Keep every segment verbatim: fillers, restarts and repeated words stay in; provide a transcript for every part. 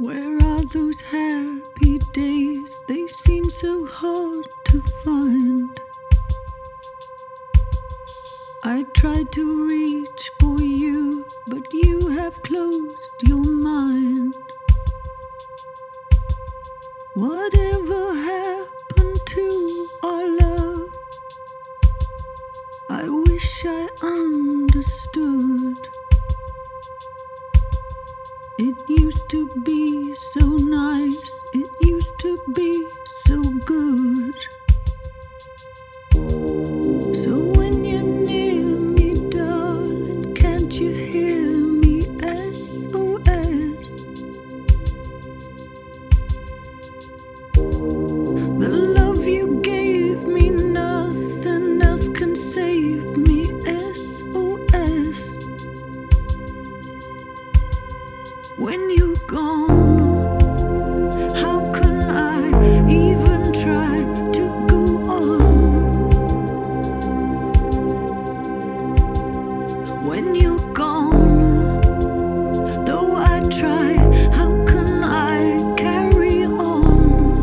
Where are those happy days? They seem so hard to find. I tried to reach for you, but you have closed your mind. Whatever happened to our love? I wish I understood. It used to be so nice, it used to be so good. So when you're near me, darling, can't you hear me? S O S. The love you gave me, nothing else can save me. S O S. When you're gone, how can I even try to go on? When you're gone, though I try, how can I carry on?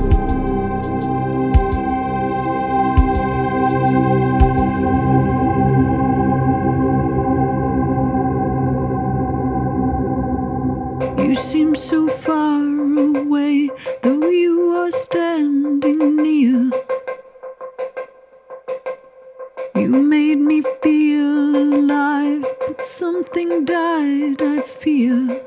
You seem so far away, though you are standing near. You made me feel alive, but something died, I fear.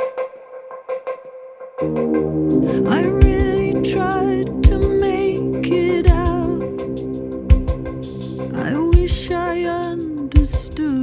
I really tried to make it out. I wish I understood.